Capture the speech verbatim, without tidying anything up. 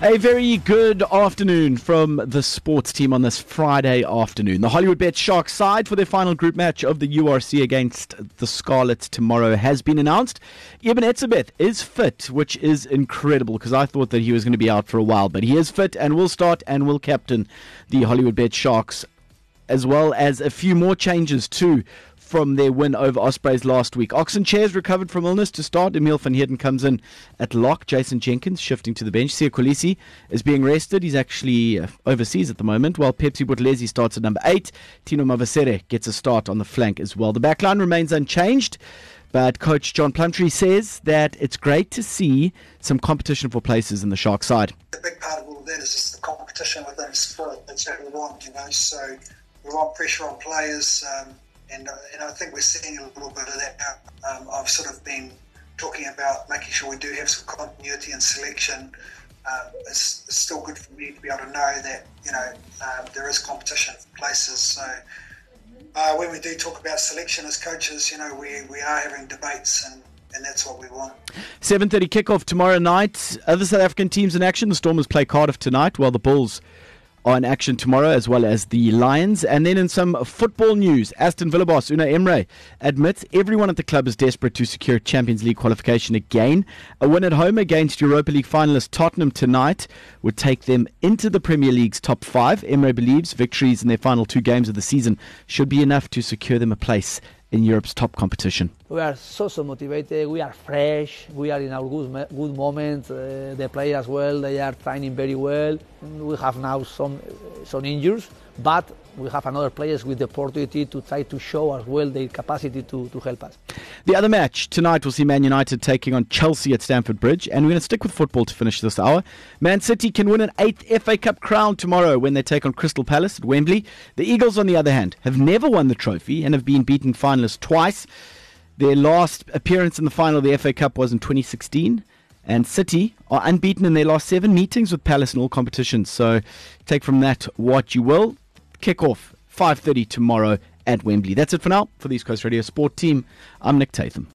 A very good afternoon from the sports team on this Friday afternoon. The Hollywoodbet Sharks side for their final group match of the U R C against the Scarlets tomorrow has been announced. Eben Etzebeth is fit, which is incredible because I thought that he was going to be out for a while, but he is fit and will start and will captain the Hollywoodbet Sharks, as well as a few more changes too from their win over Ospreys last week. Oxen Chairs recovered from illness to start. Emile van Heerden comes in at lock. Jason Jenkins shifting to the bench. Siya Kolisi is being rested. He's actually uh, overseas at the moment, while Pepsi Buthelezi starts at number eight. Tino Mavasere gets a start on the flank as well. The backline remains unchanged, but Coach John Plumtree says that it's great to see some competition for places in the Sharks side. The big part of all of that is just the competition within the sport. That's what we want, you know, so we want pressure on players. Um, And, uh, and I think we're seeing a little bit of that now. Um, I've sort of been talking about making sure we do have some continuity in selection. Um, it's, it's still good for me to be able to know that, you know, um, there is competition for places. So uh, when we do talk about selection as coaches, you know, we, we are having debates, and, and that's what we want. seven thirty kickoff tomorrow night. Other South African teams in action. The Stormers play Cardiff tonight, while the Bulls are in action tomorrow, as well as the Lions. And then in some football news, Aston Villa boss Unai Emery admits everyone at the club is desperate to secure Champions League qualification again. A win at home against Europa League finalist Tottenham tonight would take them into the Premier League's top five. Emery believes victories in their final two games of the season should be enough to secure them a place in Europe's top competition. We are so, so motivated, we are fresh, we are in our good, good moment, uh, the players as well, they are training very well. We have now some, some injuries, but we have another players with the opportunity to try to show as well their capacity to, to help us. The other match tonight will see Man United taking on Chelsea at Stamford Bridge, and we're going to stick with football to finish this hour. Man City can win an eighth F A Cup crown tomorrow when they take on Crystal Palace at Wembley. The Eagles, on the other hand, have never won the trophy and have been beaten finalists twice. Their last appearance in the final of the F A Cup was in twenty sixteen. And City are unbeaten in their last seven meetings with Palace in all competitions. So take from that what you will. Kick-off five thirty tomorrow at Wembley. That's it for now. For the East Coast Radio Sport team, I'm Nick Tatham.